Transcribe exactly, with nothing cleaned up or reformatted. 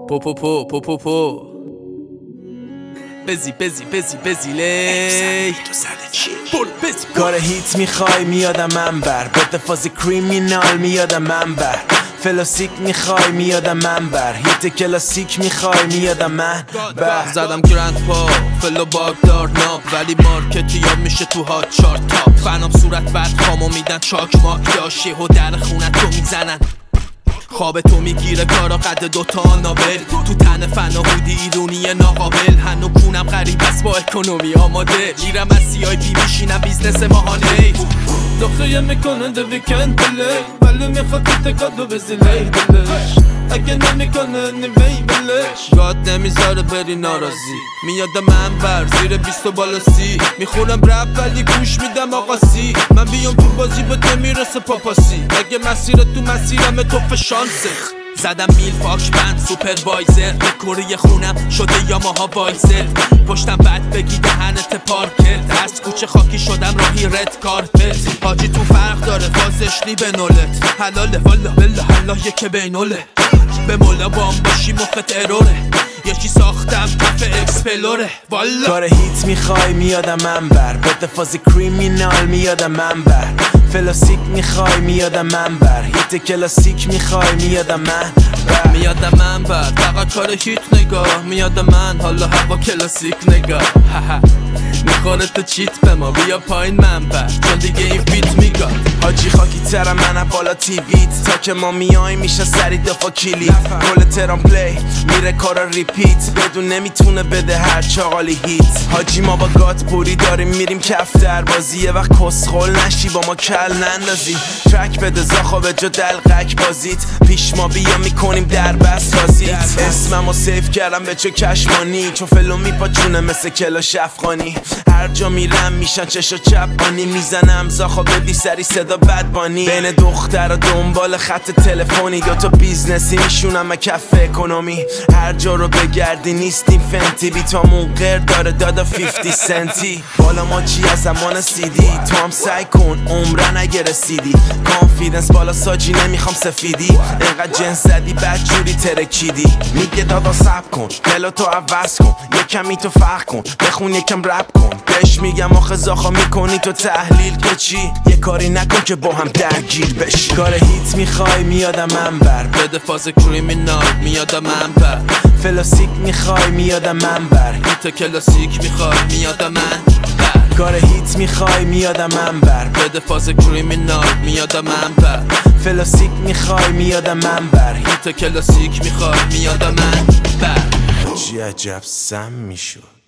پو پو پو پو پو پو بزی بزی بزی بزی لی بزی کار هیت میخوای میادم من بر بده فاز کریمینال میادم من بر فلاسیک میخوای میادم من بر هیت کلاسیک میخوای میادم من بر زدم گرند پا فلو باگدار ناب ولی مارکتی یا میشه تو ها چار تاپ فنام صورت بعد خامو میدن چاک ماک داشی و در خونت رو میزنن خواب تو میگیره کارا قد دوتا نابل تو تن فناهودی ایرونی ناقابل هنو کونم غریب است با اکونومی آماده میرم از سی آی پی میشینم بیزنس ماهانه دخیه میکنه ده ویکند بله ولی میخواد تو تکادو بزیله دلش اگه نمیکنه نیوی بلش گاد نمیذاره بری ناراضی میاد من بر زیر بیست و بالا سی میخونم رپ ولی گوش میدم آقا سی من بیام تو بازی به نمیرسه پاپاسی اگه مسیر تو مسیرم توف شانسه زدم میل پاک بند سوپروایزر به کوری خونم شده یاماها وایزر پشتم بد بگی دهنت پارکت از کوچه خاکی شدم راهی رد کارپت حاجی تو فرق داره فازش لی به نولت حلاله والا بلا حالا یکه بینوله به مولا بام باشی مخت اروره یکی ساختم کف اکسپلوره والا کار هیت میخوای میادم من بر بده فاز کریمینال میادم من بر فلاسیک میخوای میادم من بر هیت کلاسیک میخوای میادم من بر میادم من بر فقط کار هیت نگاه میادم من حالا هوا کلاسیک نگاه میخوره تو چیت به ما بیا پایین من بر چون دیگه این فیت میگاد حاجی خاکی ترم منم بالا تیویت تا که ما میای میشه سری دفا کلیت کل ترام پلی میره کارا ریپیت بدون نمیتونه بده هر چاقالی هیت حاجی ما با گات پوری داریم میریم کف در بازی یه وقت کسخل نشی با ما کل نندازی ترک بده زاخا به جا دلقک بازیت پیش ما بیا میکنیم در بس رازیت اسممو سیف کردم به چه کشمانی چون فلو میپاچونه مثل کلاش افغانی هر جا میرم میشن چشا چپانی میزنم زاخا بدی سری صدا بدبانی بین دختر و دنبال خط تلفنی دوتا بیزنسی میشونم کف اکونومی هر جا رو بگردی نیستیم فنتی بیتامون غیر داره دادا فیفتی سنتی بالا ما چی از زمان سیدی تو هم سعی کن عمره نگه رسیدی کانفیدنس بالا ساجی نمیخوام سفیدی انقدر جنس زدی بد جوری ترکیدی میگه دادا سب کن دلو تو عوض کن یکمی تو فرق کن بخون یکم رپ کن بهش میگم آخه زاخا میکنی تو تحلیل که چی یه کاری نکن که با هم درگیر بشی کار هیت میخوای میادم من بر بده فاز کریمینال میادم من بر فلاسیک میخوای میادم من بر هیت کلاسیک میخوای میادم من بر کار هیت میخوای میادم من بر بده فاز کریمینال میادم من بر فلاسیک میخوای میادم من بر هیت کلاسیک میخوای میادم من بر چی عجب سم میشد